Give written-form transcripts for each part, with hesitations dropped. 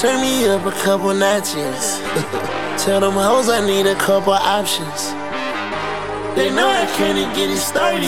Turn me up a couple notches. Tell them hoes I need a couple options. They know I can't get it started.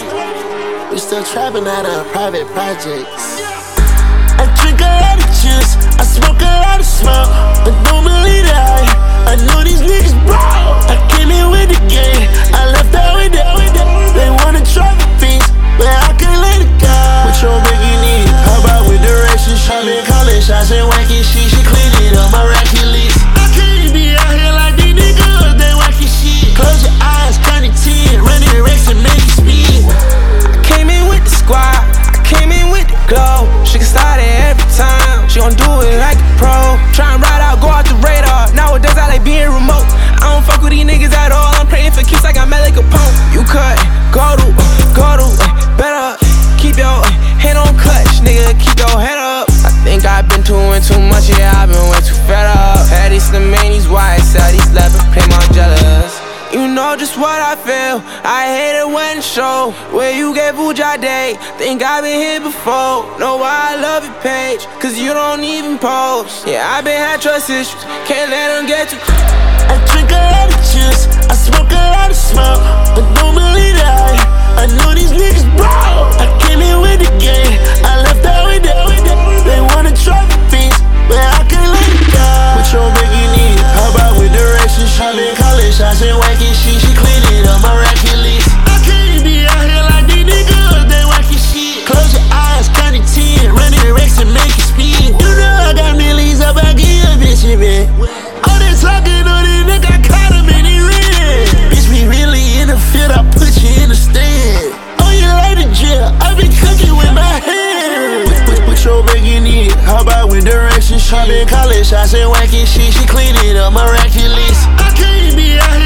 We still trapping out of private projects. I drink a lot of juice, I smoke a lot of smoke, but don't believe the hype. I know these niggas broke. I came in with the game, I left out with it. They wanna try the things, but I can't let it go. What your baby need? How about with direction? She been calling shots and wacky shit. She clean it up miraculous. I can't be out here like these niggas, they wacky shit. Close your eyes, count to 10, run the racks and make it speed. I came in with the squad, I came in with the glow. She can start it every time, she gon' do it like a pro. Try and ride out, go out the radar. Nowadays I like being remote. I don't fuck with these niggas at all. I'm praying for keeps like I'm Malik Capone. You cut, go to, better keep your hand on clutch, nigga, keep your head up. I think I've been doing too much, yeah, I've been way too fed up. Had these slim these whites, sell these leather, play more jealous. You know just what I feel, I hate it when it's show. Where you get Vuja Day, think I've been here before. Know why I love your page, cause you don't even post. Yeah, I've been had trust issues, can't let them get you. I drink a lot of juice, I smoke a lot of smoke, but don't believe the hype. I know these niggas broke. I came in with the game, I left out with it. They wanna try the things, but I can't let it go. What your baby need? How about with direction? She been calling shots and wacky shit. She clean it up miraculous. I can't be out here like these niggas, they wacky shit. Close your eyes, count to 10, run the racks and make it speed. You know I got millions up, I give you a bitch, man. All that talking on this nigga, I caught him in the red. Bitch, we really in the field, I put you in the stand. Oh, you like the jail, I been cooking with my hands. What your baby need? How about with direction? She been calling shots and wacky shit. She clean it up miraculous. I can't be out here